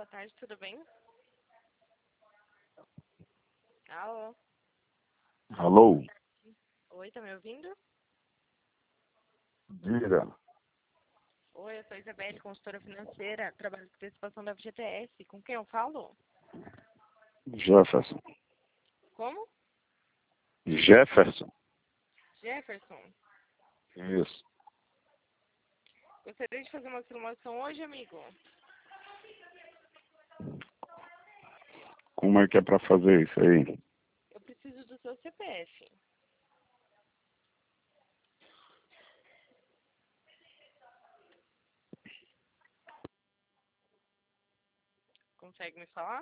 boa tarde, tudo bem? Alô? Alô? Oi, tá me ouvindo? Diga. Oi, eu sou Isabelle, consultora financeira, trabalho com participação da FGTS. Com quem eu falo? Jefferson. Como? Jefferson? Jefferson. Isso. Gostaria de fazer uma simulação hoje, amigo? Como é que é pra fazer isso aí? Eu preciso do seu CPF. Consegue me falar?